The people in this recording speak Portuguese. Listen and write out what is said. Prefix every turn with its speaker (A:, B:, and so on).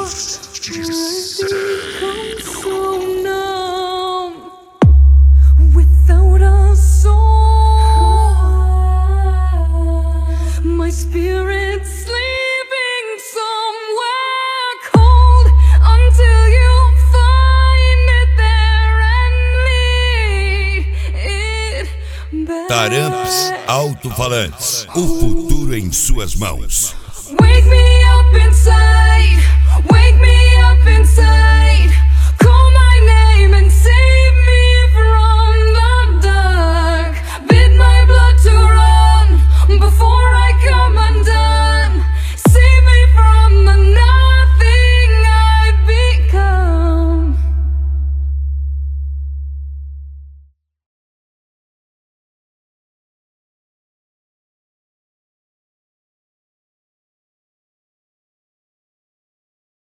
A: My spirit sleeping somewhere cold until you find it there and leave it back.
B: Taramps Alto-Falantes, o futuro em suas mãos.